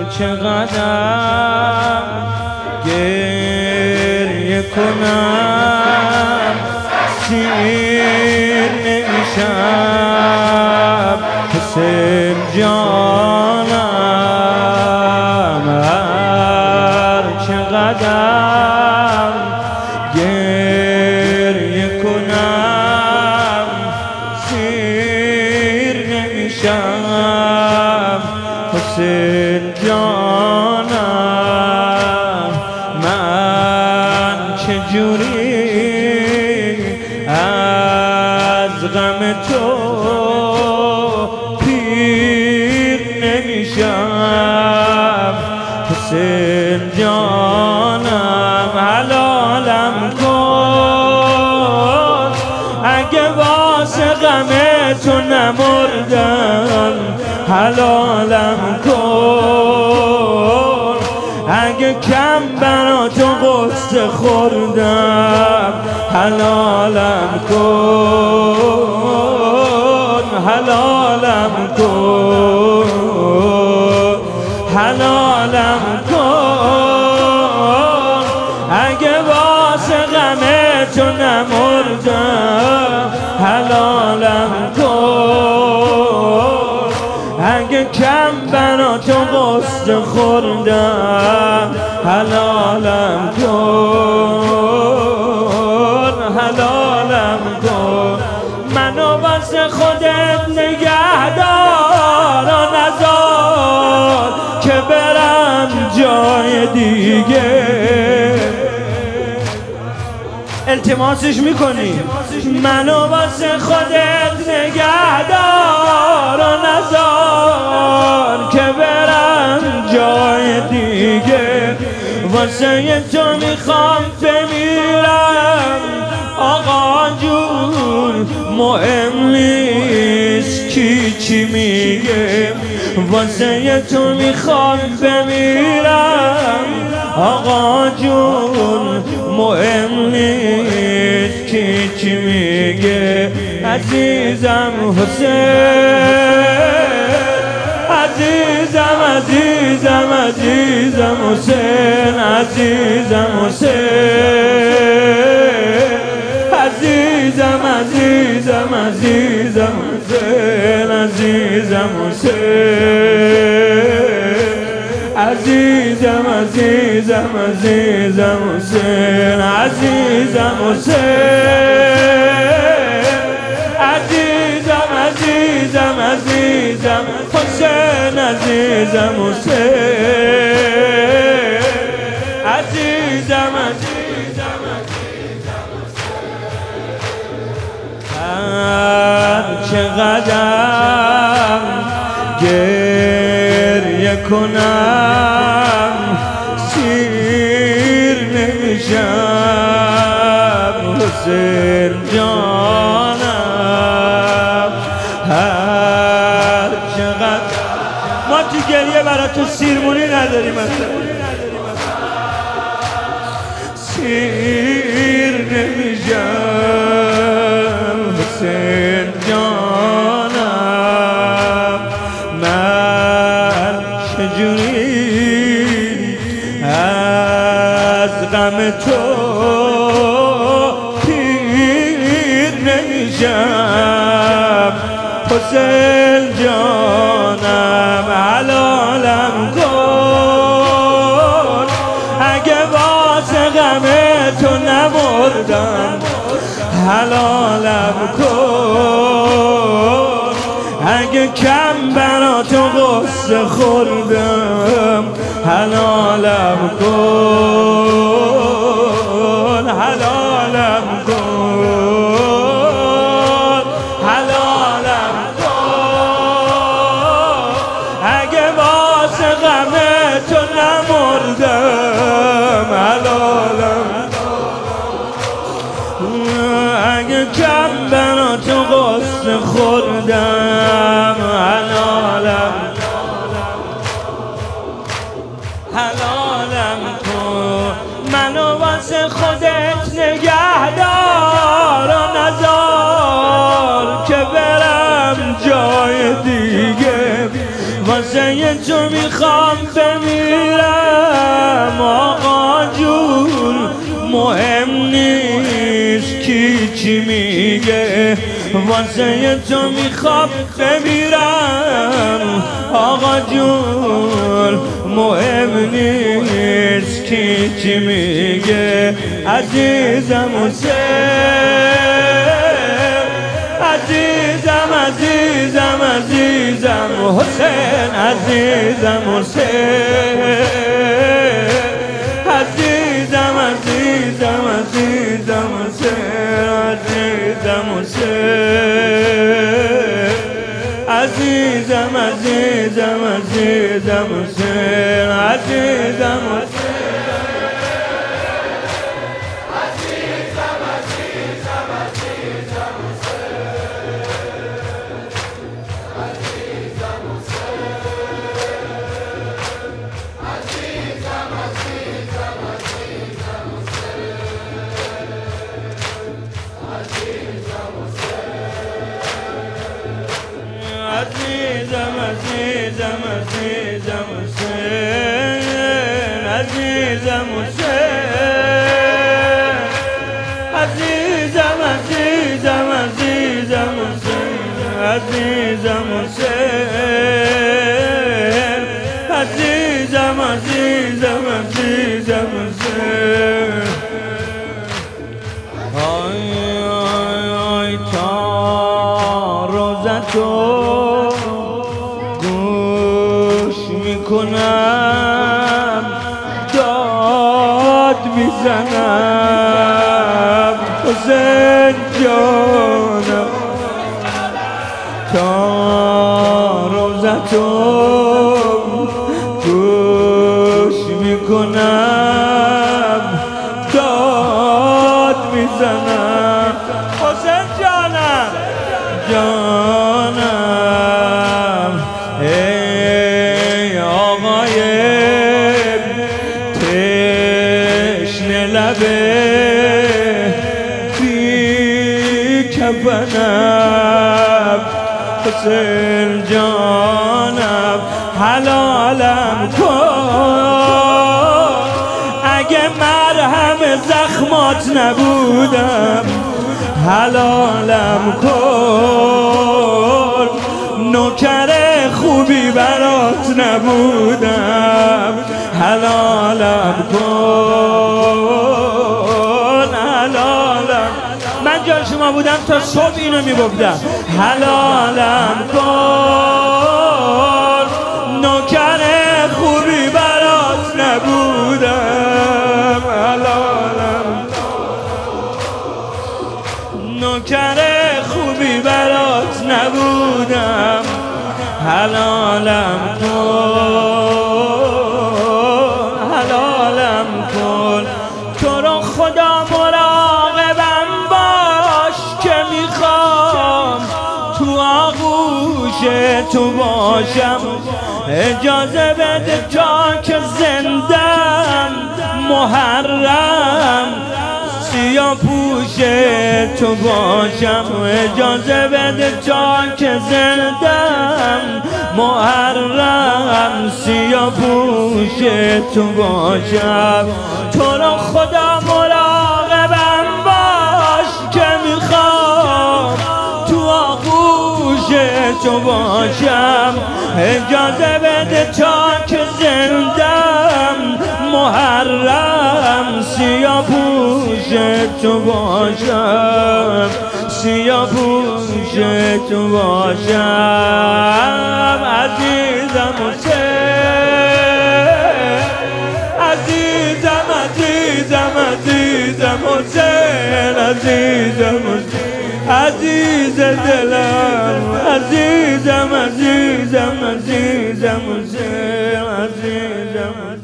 چقدر گریه کنم سیر نمیشم حسین جانم هر چقدر گریه کنم سیر نمیشم حسین جانم من چجوری از غم تو پیر نمیشم حسین جانم حلالم کن اگه واسه غم تو نمردم حلالم کن اگه کم برا تو قصه خوردم حلالم کن حلالم کن حلالم کن اگه واسه غم تو نمردم حلالم کن اگه کم برا تو قصه خوردم حلالم کن حلالم کن منو واسه خودت نگهدار و نذار که برم جای دیگه التماسش میکنی منو واسه خودت نگهدار و نذار که برم جای دیگه واسه تو میخوام بمیرم آقا جون مهم نیست کی چی میگه واسه تو میخوام بمیرم آقا جون مهم نیست کی چی میگه عزیزم حسین عزیزم عزیزم عزیزم حسین عزیزم حسین عزیزم عزیزم عزیزم حسین عزیزم حسین عزیزم عزیزم عزیزم حسین عزیزم حسین عزیزم عزیزم عزیزم حسین عزیزم حسین عزیزم عزیزم هر چقدر گریه کنم سیر نمیشم حسین جانم هر چقدر ما تو گریه برای تو سیرمونی نداریم سیر نمیشم حسین جانم من چجوری از غم تو پیر نمیشم حسین جانم حلالم کن اگه واسه غم تو نمردم حلالم کن اگه کم برا تو قصه خوردم حلالم کن حلالم کن حلالم کن اگه واسه غم تو نمردم حلالم اگه کم برا تو قصه خوردم حلالم حلالم کن واسه تو میخوام بمیرم آقا جون، مهم نیست کی چی میگه، واسه تو میخوام بمیرم آقا جون، مهم نیست کی چی میگه. عزیزم عزیزم عزیزم عزیزم حسین، عزیزم حسین، عزیزم عزیزم عزیزم حسین، عزیزم حسین، عزیزم عزیزم عزیزم حسین، عزیزم حسین. عزیزم عزیزم عزیزم حسین، عزیزم حسین، عزیزم عزیزم عزیزم حسین، عزیزم حسین، عزیزم عزیزم عزیزم حسین. آی آی آی تا روزتو کنم داد میزنم حسین جانم، تا روزتو گوش میکنم داد میزنم حسین جانم، جانم بی کفنم حسین جانم، حلالم کن اگه مرهم زخمات نبودم، حلالم کن نوکر خوبی برات نبودم، حلالم کن، حلالم، من جای شما بودم تا صبح اینو میگفتم، حلالم کن نوکر خوبی برات نبودم، حلالم نوکر خوبی برات نبودم، حلالم کن، حلالم کن. تو رو خدا مراقبم باش که میخوام تو آغوش تو باشم، اجازه بده تا که زندم محرم سیاه پوش تو باشم، اجازه بده تا که زندم محرم سیاه پوش تو باشم. تو رو خدا مراقبم باش که میخوام تو آغوش تو باشم، اجازه بده تا که زندم محرم سیاه پوش تو باشم، سیاه پوش تو باشم. عزیزم حسین، عزیزم عزیزم عزیزم حسین، عزیزم عزیز دلم، عزیزم عزیزم عزیزم حسین، عزیزم.